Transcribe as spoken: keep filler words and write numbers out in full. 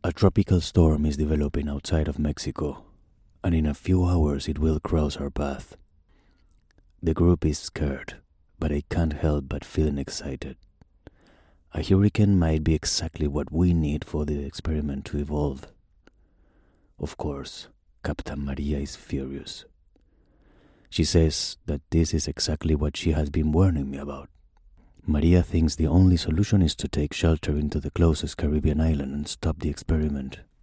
A tropical storm is developing outside of Mexico, and in a few hours it will cross our path. The group is scared, but I can't help but feeling excited. A hurricane might be exactly what we need for the experiment to evolve. Of course, Captain Maria is furious. She says that this is exactly what she has been warning me about. Maria thinks the only solution is to take shelter into the closest Caribbean island and stop the experiment.